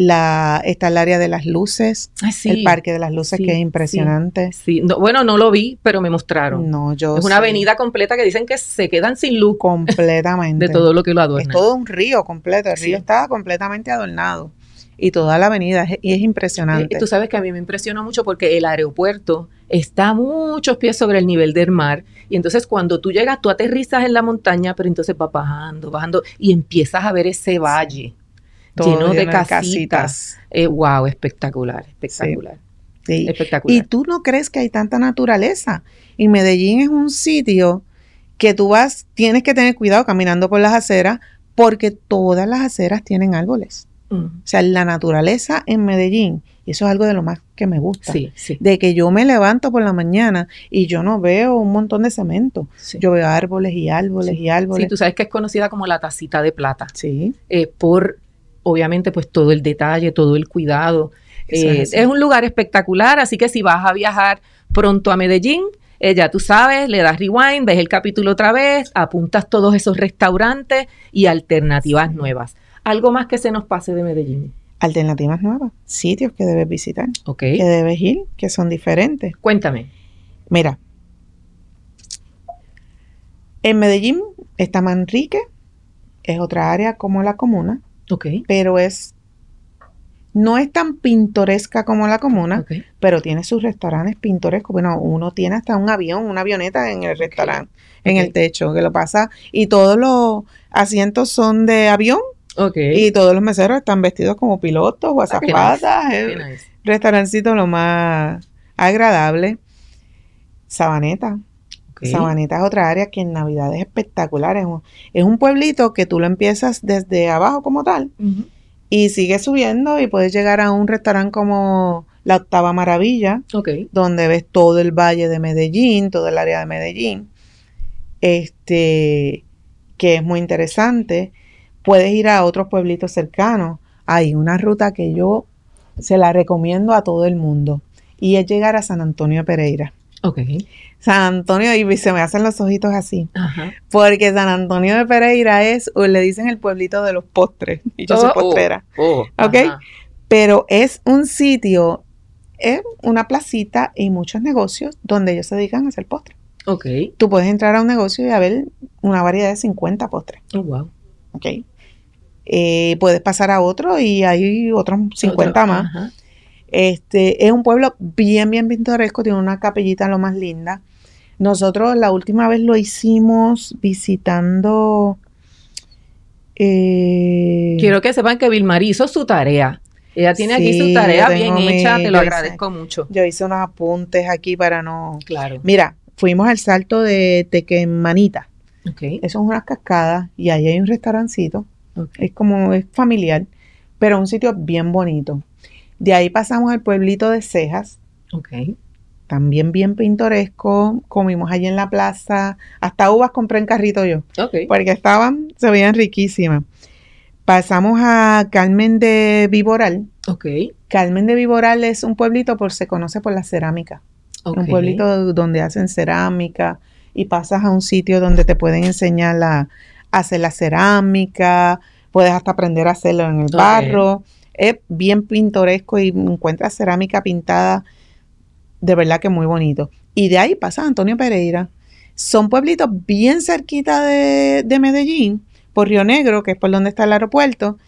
la, está el área de las luces, Ay, sí. el Parque de las Luces, sí, que es impresionante. Sí, sí. No, bueno, no lo vi, pero me mostraron. No, yo Es una sí. avenida completa que dicen que se quedan sin luz. Completamente. De todo lo que lo adorna. Es todo un río completo, el río sí. está completamente adornado. Y toda la avenida, es, y es impresionante. Eh, tú sabes que a mí me impresionó mucho porque el aeropuerto está a muchos pies sobre el nivel del mar, y entonces cuando tú llegas, tú aterrizas en la montaña, pero entonces vas bajando, bajando, y empiezas a ver ese valle todo lleno, lleno de, de casitas. casitas. Eh, wow, espectacular, espectacular. Sí. Sí. Espectacular. Y tú no crees que hay tanta naturaleza. Y Medellín es un sitio que tú vas, tienes que tener cuidado caminando por las aceras, porque todas las aceras tienen árboles. Uh-huh. O sea, la naturaleza en Medellín, y eso es algo de lo más que me gusta. Sí, sí. De que yo me levanto por la mañana y yo no veo un montón de cemento. Sí. Yo veo árboles y árboles sí. y árboles. Sí, tú sabes que es conocida como la tacita de plata. Sí. Eh, por, obviamente, pues todo el detalle, todo el cuidado. Eh, es, es un lugar espectacular, así que si vas a viajar pronto a Medellín, eh, ya tú sabes, le das rewind, ves el capítulo otra vez, apuntas todos esos restaurantes y alternativas sí. nuevas. ¿Algo más que se nos pase de Medellín? Alternativas nuevas, sitios que debes visitar, okay. que debes ir, que son diferentes. Cuéntame. Mira, en Medellín está Manrique, es otra área como la comuna, okay. pero es no es tan pintoresca como la comuna, okay. pero tiene sus restaurantes pintorescos. Bueno, uno tiene hasta un avión, una avioneta en el restaurante, okay. en okay. el techo, que lo pasa, y todos los asientos son de avión. Okay. Y todos los meseros están vestidos como pilotos o azafatas. Qué el nice. nice. Restaurancito lo más agradable. Sabaneta. Okay. Sabaneta es otra área que en Navidad es espectacular. Es un, es un pueblito que tú lo empiezas desde abajo como tal. Uh-huh. Y sigues subiendo y puedes llegar a un restaurante como La Octava Maravilla. Okay. Donde ves todo el valle de Medellín, todo el área de Medellín. Este, que es muy interesante. Puedes ir a otros pueblitos cercanos. Hay una ruta que yo se la recomiendo a todo el mundo. Y es llegar a San Antonio de Pereira. Ok. San Antonio, y se me hacen los ojitos así. Ajá. Porque San Antonio de Pereira es, o le dicen el pueblito de los postres. Y yo oh, soy postrera. Oh, oh, ¿ok? Ajá. Pero es un sitio, es una placita y muchos negocios donde ellos se dedican a hacer postres. Ok. Tú puedes entrar a un negocio y a ver una variedad de cincuenta postres. Oh, wow. Ok. Eh, puedes pasar a otro y hay otros cincuenta otro, más. Ajá. Este, es un pueblo bien, bien pintoresco, tiene una capellita lo más linda. Nosotros la última vez lo hicimos visitando... Eh, Quiero que sepan que Vilmary hizo su tarea. Ella tiene sí, aquí su tarea bien mi, hecha, te lo agradezco hice, mucho. Yo hice unos apuntes aquí para no... Claro. Mira, fuimos al Salto de Tequemanita. Okay. Eso es una cascada y ahí hay un restaurancito. Okay. Es como, es familiar, pero un sitio bien bonito. De ahí pasamos al pueblito de Cejas. Okay. También bien pintoresco. Comimos allí en la plaza. Hasta uvas compré en carrito yo. Okay. Porque estaban, se veían riquísimas. Pasamos a Carmen de Viboral. Okay. Carmen de Viboral es un pueblito por se conoce por la cerámica. Okay. Un pueblito donde hacen cerámica. Y pasas a un sitio donde te pueden enseñar la... hacer la cerámica, puedes hasta aprender a hacerlo en el okay. barro, es bien pintoresco y encuentras cerámica pintada, de verdad que muy bonito. Y de ahí pasa Antonio Pereira. Son pueblitos bien cerquita de, de Medellín, por Río Negro, que es por donde está el aeropuerto,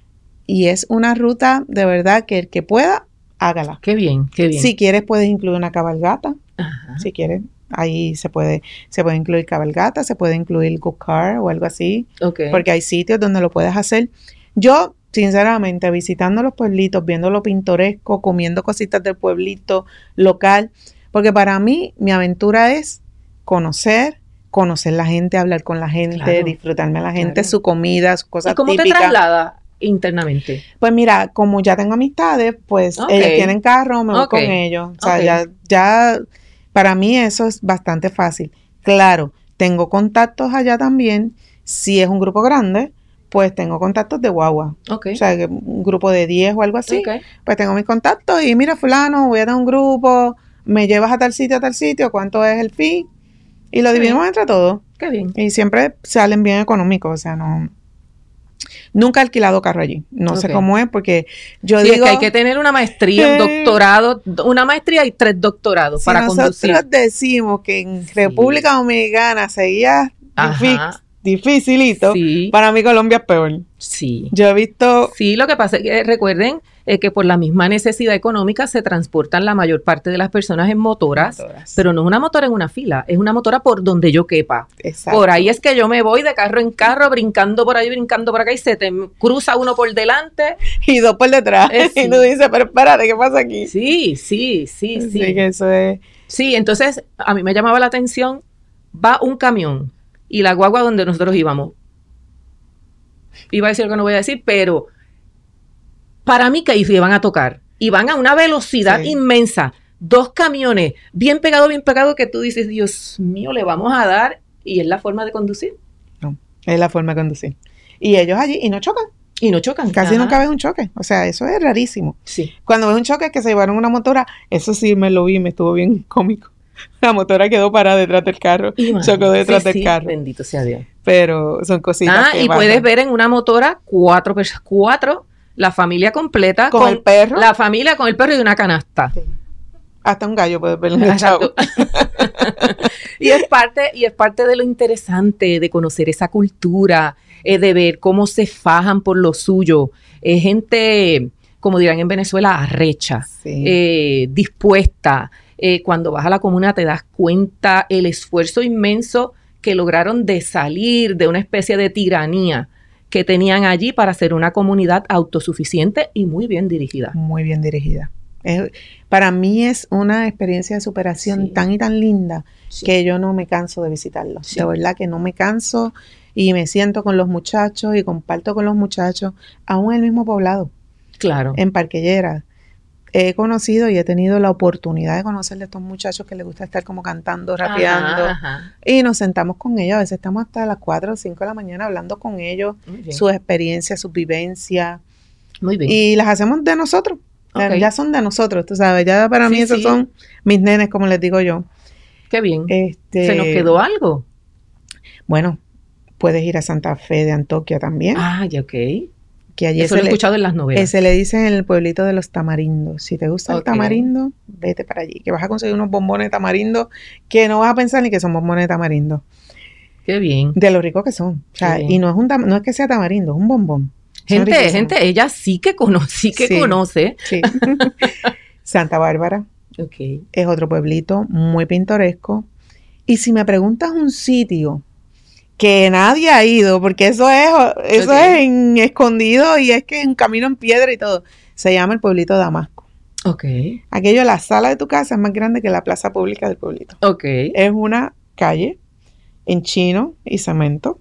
y es una ruta de verdad que el que pueda, hágala. Qué bien, qué bien. Si quieres puedes incluir una cabalgata, Ajá. si quieres. Ahí se puede, se puede incluir cabalgata, se puede incluir go-kart o algo así. Okay. Porque hay sitios donde lo puedes hacer. Yo, sinceramente, visitando los pueblitos, viendo lo pintoresco, comiendo cositas del pueblito local, porque para mí, mi aventura es conocer, conocer la gente, hablar con la gente, claro. disfrutarme a la gente, claro. su comida, sus cosas típicas. ¿Y cómo típicas. Te traslada internamente? Pues mira, como ya tengo amistades, pues okay. ellos tienen carro, me voy okay. con ellos. O sea, okay. ya... ya para mí eso es bastante fácil. Claro, tengo contactos allá también. Si es un grupo grande, pues tengo contactos de guagua. Okay. O sea, un grupo de diez o algo así. Okay. Pues tengo mis contactos y mira, fulano, voy a dar un grupo, me llevas a tal sitio, a tal sitio, ¿cuánto es el fee? Y lo Qué dividimos bien. entre todos. Qué bien. Y siempre salen bien económicos, o sea, no... Nunca he alquilado carro allí. No okay. sé cómo es, porque yo sí, digo... es que hay que tener una maestría, un doctorado, una maestría y tres doctorados si para conducir. Nosotros decimos que en sí. República Dominicana seguía difícil, dificilito, sí. para mí Colombia es peor. Sí. Yo he visto... Sí, lo que pasa es que recuerden eh, que por la misma necesidad económica se transportan la mayor parte de las personas en motoras, motoras, pero no es una motora en una fila, es una motora por donde yo quepa. Exacto. Por ahí es que yo me voy de carro en carro, brincando por ahí, brincando por acá, y se te cruza uno por delante. Y dos por detrás. Eh, sí. Y tú dices, pero espérate, ¿qué pasa aquí? Sí, sí, sí, sí. Sí, que eso es... Sí, entonces a mí me llamaba la atención, va un camión y la guagua donde nosotros íbamos. Iba a decir lo que no voy a decir, pero para mí que ahí se van a tocar. Y van a una velocidad sí. inmensa. Dos camiones, bien pegado, bien pegado, que tú dices, Dios mío, le vamos a dar. Y es la forma de conducir. No, es la forma de conducir. Y ellos allí, y no chocan. Y no chocan. Casi Ajá. nunca ves un choque. O sea, eso es rarísimo. Sí. Cuando ves un choque que se llevaron una motora, eso sí me lo vi, me estuvo bien cómico. La motora quedó parada detrás del carro. Chocó detrás sí, del sí, carro. Bendito sea Dios. Pero son cositas ah, que y pasan. Puedes ver en una motora cuatro personas, cuatro, la familia completa. Con, con el perro. La familia con el perro y una canasta. Sí. Hasta un gallo puedes ver en el chavo. y es parte, y es parte de lo interesante de conocer esa cultura, eh, de ver cómo se fajan por lo suyo. Es eh, gente, como dirán en Venezuela, arrecha, sí. eh, dispuesta. Eh, cuando vas a la comuna te das cuenta el esfuerzo inmenso que lograron de salir de una especie de tiranía que tenían allí para ser una comunidad autosuficiente y muy bien dirigida. Muy bien dirigida. Es, para mí es una experiencia de superación sí. tan y tan linda sí. que yo no me canso de visitarlo. Sí. De verdad que no me canso y me siento con los muchachos y comparto con los muchachos, aún en el mismo poblado. Claro. En Parquellera. He conocido y he tenido la oportunidad de conocer a estos muchachos que les gusta estar como cantando, rapeando. Ajá, ajá. Y nos sentamos con ellos. A veces estamos hasta las cuatro o cinco de la mañana hablando con ellos, sus experiencias, sus vivencias. Muy bien. Y las hacemos de nosotros. Okay. Ya son de nosotros, tú sabes. Ya para sí, mí esos sí. son mis nenes, como les digo yo. Qué bien. Este, ¿Se nos quedó algo? Bueno, puedes ir a Santa Fe de Antioquia también. Ah, ya, ok. Que allí Eso lo he escuchado en las novelas. Se le dice en el pueblito de los tamarindos. Si te gusta okay. el tamarindo, vete para allí. Que vas a conseguir unos bombones de tamarindo que no vas a pensar ni que son bombones de tamarindo. Qué bien. De lo rico que son. O sea, y no es un tam- no es que sea tamarindo, es un bombón. Gente, gente, ella sí que conoce, sí que sí, conoce. Sí. Santa Bárbara. Okay. Es otro pueblito muy pintoresco. Y si me preguntas un sitio que nadie ha ido, porque eso es, eso okay. es en escondido y es que es un camino en piedra y todo. Se llama el pueblito de Damasco. Ok. Aquello, la sala de tu casa es más grande que la plaza pública del pueblito. Ok. Es una calle en chino y cemento.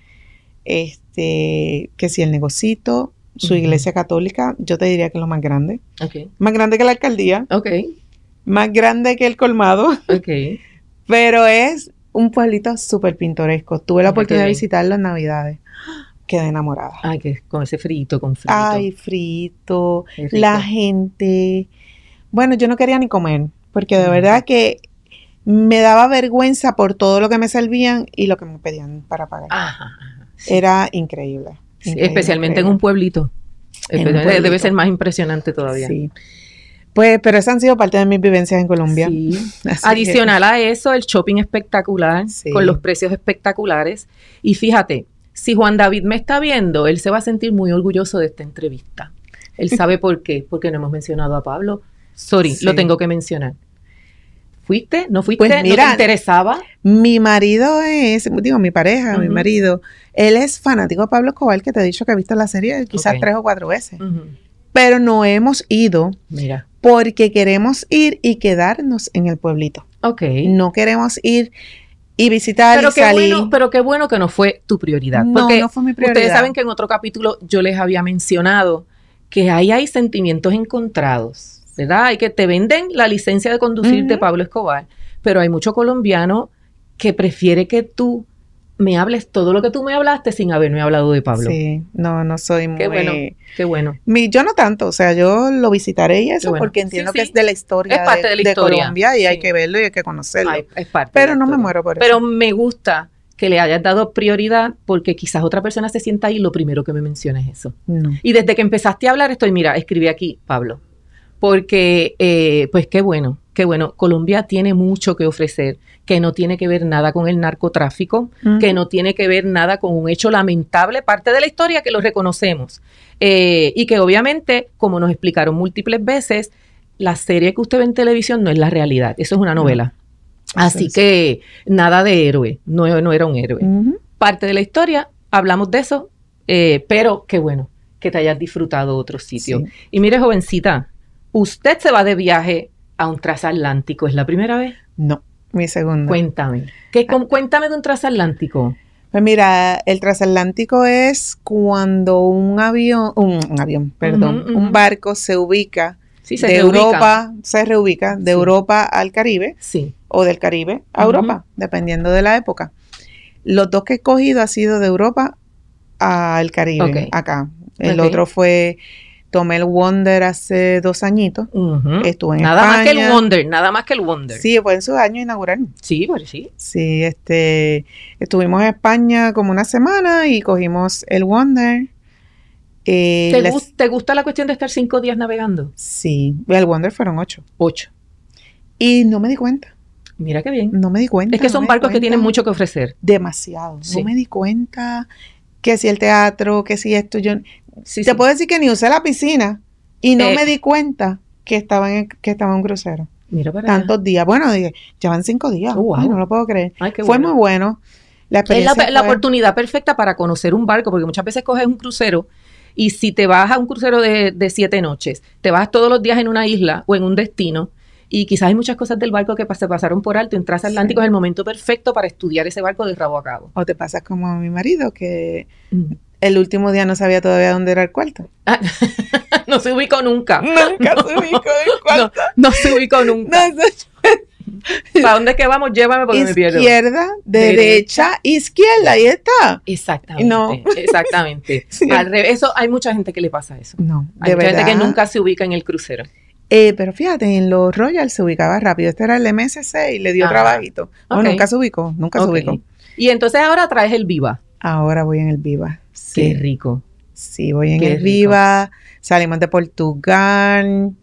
Este, que si el negocito, su uh-huh. iglesia católica, yo te diría que es lo más grande. Okay. Más grande que la alcaldía. Okay. Más grande que el colmado. Okay. Pero es un pueblito súper pintoresco. Tuve la okay. oportunidad de visitarlo en Navidades. Quedé enamorada. Ay, que con ese frito, con frito. Ay, frito. La gente. Bueno, yo no quería ni comer, porque de uh-huh. verdad que me daba vergüenza por todo lo que me servían y lo que me pedían para pagar. Ajá. Sí. Era increíble, sí, increíble. Especialmente increíble. en un pueblito. En un pueblito. Debe ser más impresionante todavía. Sí. Pues, pero esas han sido parte de mis vivencias en Colombia. Sí. Adicional que... a eso, el shopping espectacular, sí. con los precios espectaculares. Y fíjate, si Juan David me está viendo, él se va a sentir muy orgulloso de esta entrevista. Él sabe por qué, porque no hemos mencionado a Pablo. Sorry, sí. lo tengo que mencionar. ¿Fuiste? ¿No fuiste? Pues mira, ¿no te interesaba? Mi marido es, digo, mi pareja, uh-huh. mi marido, él es fanático de Pablo Escobar, que te he dicho que ha visto la serie quizás okay. tres o cuatro veces. Uh-huh. Pero no hemos ido Mira. porque queremos ir y quedarnos en el pueblito. Ok. No queremos ir y visitar pero y qué salir. Bueno, pero qué bueno que no fue tu prioridad. No, porque no fue mi prioridad. Ustedes saben que en otro capítulo yo les había mencionado que ahí hay sentimientos encontrados. ¿Verdad? Hay que te venden la licencia de conducir uh-huh. de Pablo Escobar, pero hay mucho colombiano que prefiere que tú me hables todo lo que tú me hablaste sin haberme hablado de Pablo. Sí, no, no soy muy... Qué bueno, qué bueno. Mi, yo no tanto, o sea, yo lo visitaré y eso bueno. porque entiendo sí, sí. que es de la historia, es parte de, de, la de historia. Colombia y sí. hay que verlo y hay que conocerlo. Ay, es parte pero no me muero por eso. Pero me gusta que le hayas dado prioridad porque quizás otra persona se sienta ahí y lo primero que me menciona es eso. No. Y desde que empezaste a hablar estoy, mira, escribí aquí, Pablo. Porque, eh, pues qué bueno, qué bueno. Colombia tiene mucho que ofrecer, que no tiene que ver nada con el narcotráfico, uh-huh. que no tiene que ver nada con un hecho lamentable, parte de la historia que lo reconocemos. Eh, y que obviamente, como nos explicaron múltiples veces, la serie que usted ve en televisión no es la realidad, eso es una novela. Uh-huh. Así es. que nada de héroe, no, no era un héroe. Uh-huh. Parte de la historia, hablamos de eso, eh, pero qué bueno que te hayas disfrutado otro sitio. Sí. Y mire, jovencita, usted se va de viaje a un transatlántico. ¿Es la primera vez? No, mi segunda. Cuéntame. ¿Qué, con, cuéntame de un transatlántico. Pues mira, el transatlántico es cuando un avión, un, un avión, perdón, uh-huh, uh-huh. un barco se ubica sí, se de reubica. Europa, se reubica de sí. Europa al Caribe sí. o del Caribe a uh-huh. Europa, dependiendo de la época. Los dos que he cogido ha sido de Europa al Caribe, okay. acá. El okay. otro fue, tomé el Wonder hace dos añitos, uh-huh. estuve en nada España. Nada más que el Wonder, nada más que el Wonder. Sí, fue en su año inaugural. Sí, pues sí. Sí, este, estuvimos en España como una semana y cogimos el Wonder. Eh, ¿Te, les... gust- ¿Te gusta la cuestión de estar cinco días navegando? Sí, el Wonder fueron ocho. Ocho. Y no me di cuenta. Mira qué bien. No me di cuenta. Es que son no barcos que tienen mucho que ofrecer. Demasiado. Sí. No me di cuenta que si el teatro, que si esto, yo... Sí, te sí. puedo decir que ni usé la piscina y no eh. me di cuenta que estaba en, que estaba en un crucero. Mira para Tantos allá. días. Bueno, dije, ya van cinco días. Oh, wow. Ay, no lo puedo creer. Ay, qué fue bueno. muy bueno. La experiencia es la, fue... la oportunidad perfecta para conocer un barco, porque muchas veces coges un crucero y si te vas a un crucero de, de siete noches, te vas todos los días en una isla o en un destino y quizás hay muchas cosas del barco que se pasaron por alto. En transatlántico sí. es el momento perfecto para estudiar ese barco de rabo a cabo. O te pasas como a mi marido, que mm. el último día no sabía todavía dónde era el cuarto. Ah, no se ubicó nunca. Nunca se ubicó el cuarto. No, no se ubicó nunca. No se... ¿Para dónde es que vamos? Llévame porque izquierda, me pierdo. Izquierda, derecha, derecha, izquierda, ahí está. Exactamente, no. exactamente. Sí. Al revés, eso, hay mucha gente que le pasa eso. No, hay de mucha verdad. gente que nunca se ubica en el crucero. Eh, pero fíjate, en los Royal se ubicaba rápido. Este era el M S C y le dio Ajá. trabajito. No, okay. nunca se ubicó, nunca okay. se ubicó. Y entonces ahora traes el Viva. Ahora voy en el Viva. Sí. Qué rico. Sí, voy en Qué el rico. Viva. Salimos de Portugal.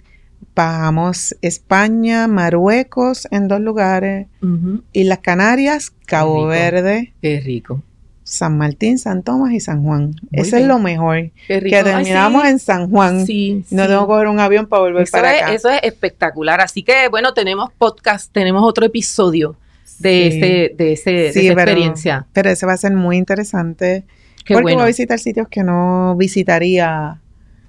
Bajamos España, Marruecos en dos lugares. Uh-huh. Islas Canarias, Cabo Verde. Qué rico. San Martín, San Tomás y San Juan. Muy Ese bien. es lo mejor. Qué rico. Que terminamos Ay, sí. en San Juan. Sí, no sí. tengo que coger un avión para volver eso para es, acá. Eso es espectacular. Así que, bueno, tenemos podcast, tenemos otro episodio de, sí. ese, de, ese, sí, de esa pero, experiencia. Pero ese va a ser muy interesante. Qué porque bueno. voy a visitar sitios que no visitaría.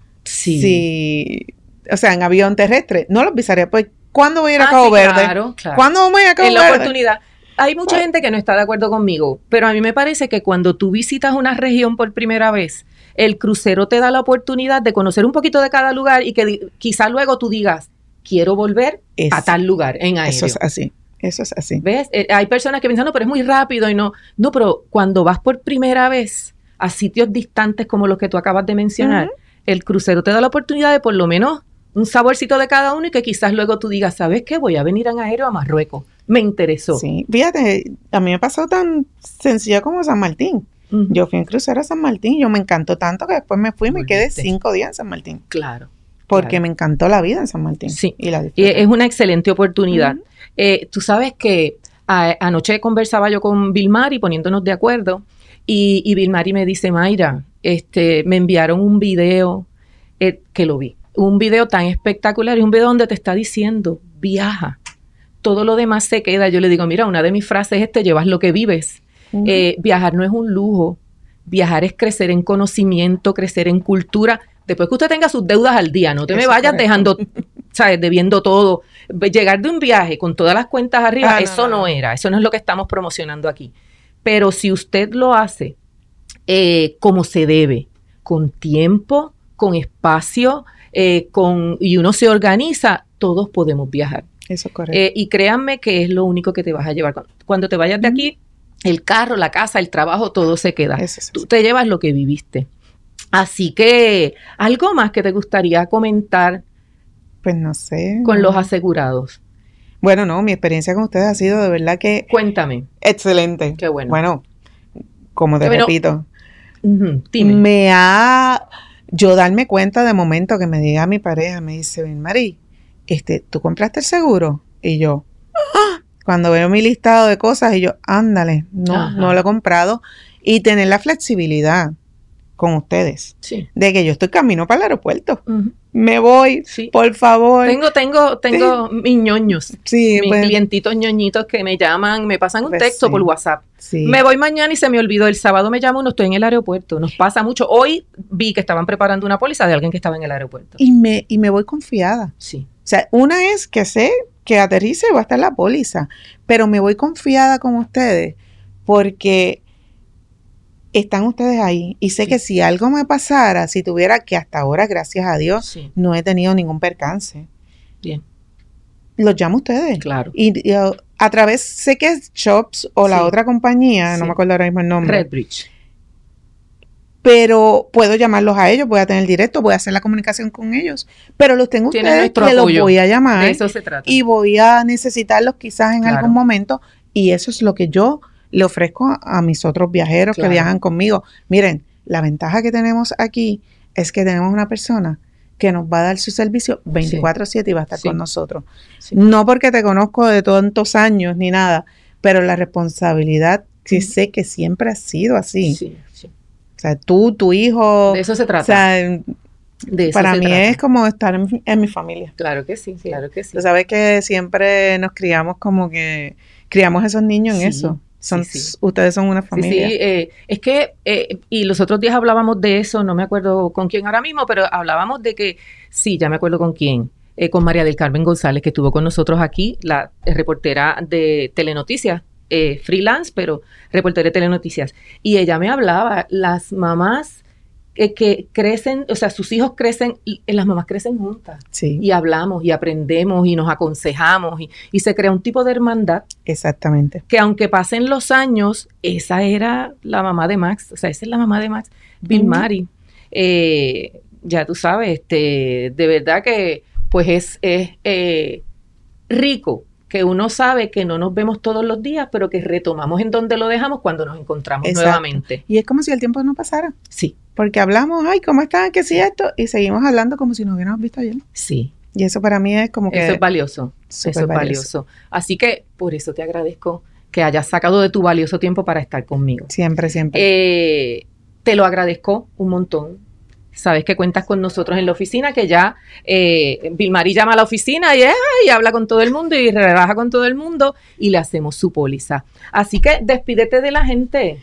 Sí. Si, o sea, en avión terrestre. No los visitaría. Pues, ¿cuándo voy a ir a ah, Cabo sí, Verde? Claro, claro. ¿Cuándo vamos a ir a Cabo en Verde? En la oportunidad. Hay mucha pues, gente que no está de acuerdo conmigo, pero a mí me parece que cuando tú visitas una región por primera vez, el crucero te da la oportunidad de conocer un poquito de cada lugar y que di- quizás luego tú digas, quiero volver es, a tal lugar en aéreo. Eso es así, eso es así. ¿Ves? Eh, hay personas que piensan, no, pero es muy rápido y no. No, pero cuando vas por primera vez a sitios distantes como los que tú acabas de mencionar, uh-huh. el crucero te da la oportunidad de por lo menos un saborcito de cada uno y que quizás luego tú digas, ¿sabes qué? Voy a venir en aéreo a Marruecos. Me interesó. Sí, fíjate, a mí me pasó tan sencillo como San Martín. Uh-huh. Yo fui en crucero a San Martín y yo me encantó tanto que después me fui y me quedé cinco días en San Martín. Claro. Porque claro. me encantó la vida en San Martín. Sí, y, la y es una excelente oportunidad. Uh-huh. Eh, tú sabes que a, anoche conversaba yo con Vilmari poniéndonos de acuerdo y, y Vilmari me dice, Mayra, este, me enviaron un video eh, que lo vi. Un video tan espectacular y un video donde te está diciendo, viaja. Todo lo demás se queda. Yo le digo, mira, una de mis frases es, te llevas lo que vives. Uh-huh. Eh, viajar no es un lujo. Viajar es crecer en conocimiento, crecer en cultura. Después que usted tenga sus deudas al día, no te Eso me vayas dejando, ¿sabes? Debiendo todo. Llegar de un viaje con todas las cuentas arriba, ah, eso no, no, no era. Eso no es lo que estamos promocionando aquí. Pero si usted lo hace eh, como se debe, con tiempo, con espacio, eh, con, y uno se organiza, todos podemos viajar. Eso es correcto. Eh, y créanme que es lo único que te vas a llevar. Cuando te vayas de aquí, el carro, la casa, el trabajo, todo se queda. Eso, eso, Tú te llevas lo que viviste. Así que, ¿algo más que te gustaría comentar? Pues no sé. Con no. los asegurados. Bueno, no, mi experiencia con ustedes ha sido de verdad que... Cuéntame. Excelente. Qué bueno. Bueno, como te bueno, repito, uh-huh, me ha... Yo darme cuenta de momento que me diga mi pareja, me dice, ven, Mari, este, ¿tú compraste el seguro? Y yo, ¡ah! Cuando veo mi listado de cosas y yo, ándale, no, Ajá. no lo he comprado. Y tener la flexibilidad con ustedes. Sí. De que yo estoy camino para el aeropuerto. Uh-huh. Me voy, sí. por favor. Tengo, tengo, tengo sí. mis ñoños. Sí, mis pues, clientitos ñoñitos que me llaman, me pasan un pues texto sí. por WhatsApp. Sí. Me voy mañana y se me olvidó. El sábado me llamo, no estoy en el aeropuerto. Nos pasa mucho. Hoy vi que estaban preparando una póliza de alguien que estaba en el aeropuerto. Y me, y me voy confiada. Sí. O sea, una es que sé que aterrice y va a estar la póliza, pero me voy confiada con ustedes porque están ustedes ahí. Y sé sí. que si algo me pasara, si tuviera, que hasta ahora, gracias a Dios, sí. no he tenido ningún percance. Bien. Los llamo a ustedes. Claro. Y, y a, a través, sé que es Shops o sí. la otra compañía, sí. no me acuerdo ahora mismo el nombre. Redbridge. Pero puedo llamarlos a ellos, voy a tener directo, voy a hacer la comunicación con ellos. Pero los tengo ustedes que los voy a llamar. De eso se trata. Y voy a necesitarlos quizás en claro. algún momento. Y eso es lo que yo le ofrezco a, a mis otros viajeros claro. que viajan conmigo. Miren, la ventaja que tenemos aquí es que tenemos una persona que nos va a dar su servicio veinticuatro siete sí. y va a estar sí. con nosotros. Sí. No porque te conozco de tantos años ni nada, pero la responsabilidad sí, sí sé que siempre ha sido así. Sí, sí. O sea, tú, tu hijo... De eso se trata. O sea, de eso para se mí trata. Es como estar en, en mi familia. Claro que sí, sí, claro que sí. Tú sabes que siempre nos criamos como que... Criamos a esos niños en sí. eso. Son, sí, sí. Ustedes son una familia. Sí, sí. Eh, es que, eh, y los otros días hablábamos de eso, no me acuerdo con quién ahora mismo, pero hablábamos de que, sí, ya me acuerdo con quién, eh, con María del Carmen González, que estuvo con nosotros aquí, la reportera de Telenoticias, eh, freelance, pero reportera de Telenoticias. Y ella me hablaba, las mamás eh, que crecen, o sea, sus hijos crecen, y, las mamás crecen juntas. Sí. Y hablamos, y aprendemos, y nos aconsejamos, y, y se crea un tipo de hermandad. Exactamente. Que aunque pasen los años, esa era la mamá de Max, o sea, esa es la mamá de Max, Bill uh-huh. Mari. Eh, ya tú sabes, este, de verdad que pues es, es eh, rico que uno sabe que no nos vemos todos los días, pero que retomamos en donde lo dejamos cuando nos encontramos Exacto. nuevamente. Y es como si el tiempo no pasara. Sí. Porque hablamos, ay, ¿cómo están? ¿Qué sí esto? Y seguimos hablando como si nos hubiéramos visto ayer. Sí. Y eso para mí es como que... Eso es valioso. Eso es valioso. valioso. Así que por eso te agradezco que hayas sacado de tu valioso tiempo para estar conmigo. Siempre, siempre. Eh, te lo agradezco un montón. Sabes que cuentas con nosotros en la oficina, que ya eh, Bill Mari llama a la oficina y, eh, y habla con todo el mundo y relaja con todo el mundo y le hacemos su póliza. Así que despídete de la gente.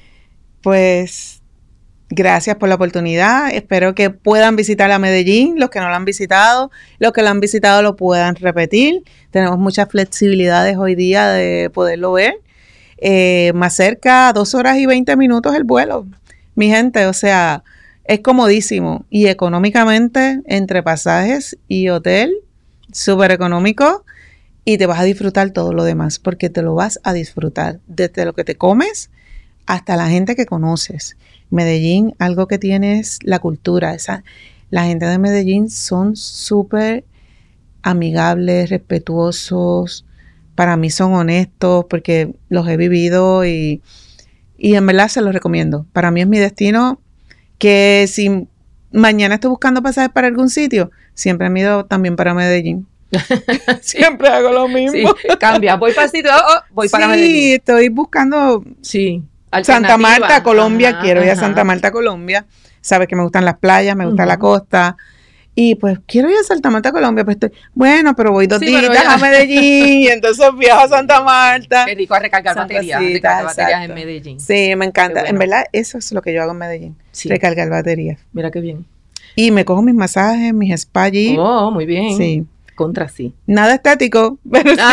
Pues gracias por la oportunidad. Espero que puedan visitar a Medellín, los que no lo han visitado, los que lo han visitado lo puedan repetir. Tenemos muchas flexibilidades hoy día de poderlo ver. Eh, más cerca, dos horas y veinte minutos el vuelo. Mi gente, o sea... Es comodísimo y económicamente entre pasajes y hotel, súper económico y te vas a disfrutar todo lo demás porque te lo vas a disfrutar desde lo que te comes hasta la gente que conoces. Medellín, algo que tiene es la cultura. Esa, la gente de Medellín son súper amigables, respetuosos, para mí son honestos porque los he vivido y, y en verdad se los recomiendo. Para mí es mi destino. Que si mañana estoy buscando pasajes para algún sitio, siempre me he ido también para Medellín. Siempre hago lo mismo. Sí, cambia, voy para el sitio, oh, voy sí, para Medellín. Sí, estoy buscando sí, Santa Marta, Colombia, ajá, quiero ajá. ir a Santa Marta, Colombia. Sabes que me gustan las playas, me gusta uh-huh. la costa. Y pues quiero ir a Santa Marta, Colombia, pues estoy, bueno, pero voy dos sí, días ya... a Medellín y entonces viajo a Santa Marta. Qué rico a recargar baterías, recargar baterías en Medellín. Sí, me encanta. Bueno. En verdad, eso es lo que yo hago en Medellín, sí. recargar baterías. Mira qué bien. Y me cojo mis masajes, mis spa allí. Oh, muy bien. Sí. Contra sí. Nada estético, pero sí.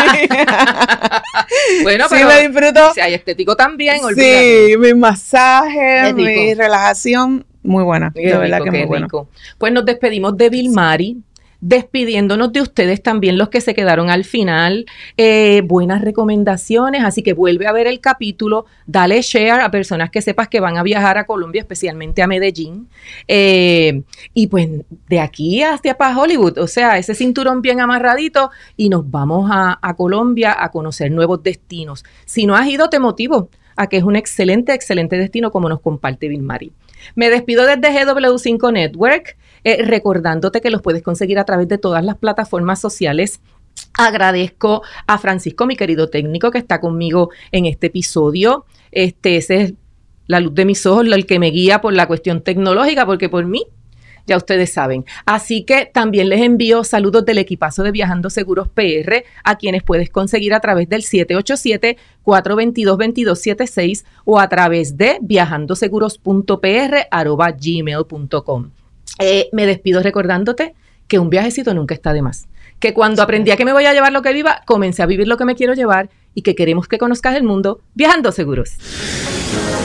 Bueno, sí pero me disfruto. Si hay estético también, olvídate. Sí, mis masajes, mi relajación. Muy buena, qué de verdad rico, que muy buena. Rico. Pues nos despedimos de Bill Mari, despidiéndonos de ustedes también los que se quedaron al final. Eh, buenas recomendaciones, así que vuelve a ver el capítulo, dale share a personas que sepas que van a viajar a Colombia, especialmente a Medellín. Eh, y pues de aquí hasta para Hollywood, o sea, ese cinturón bien amarradito y nos vamos a, a Colombia a conocer nuevos destinos. Si no has ido, te motivo a que es un excelente, excelente destino como nos comparte Bill Mari. Me despido desde G W cinco Network, eh, recordándote que los puedes conseguir a través de todas las plataformas sociales. Agradezco a Francisco, mi querido técnico, que está conmigo en este episodio. Este, ese es la luz de mis ojos, el que me guía por la cuestión tecnológica, porque por mí, ya ustedes saben. Así que también les envío saludos del equipazo de Viajando Seguros P R, a quienes puedes conseguir a través del siete ocho siete, cuatro dos dos, dos dos siete seis o a través de viajandoseguros punto p r arroba gmail punto com. Eh, me despido recordándote que un viajecito nunca está de más. Que cuando aprendí a que me voy a llevar lo que viva, comencé a vivir lo que me quiero llevar y que queremos que conozcas el mundo viajando seguros.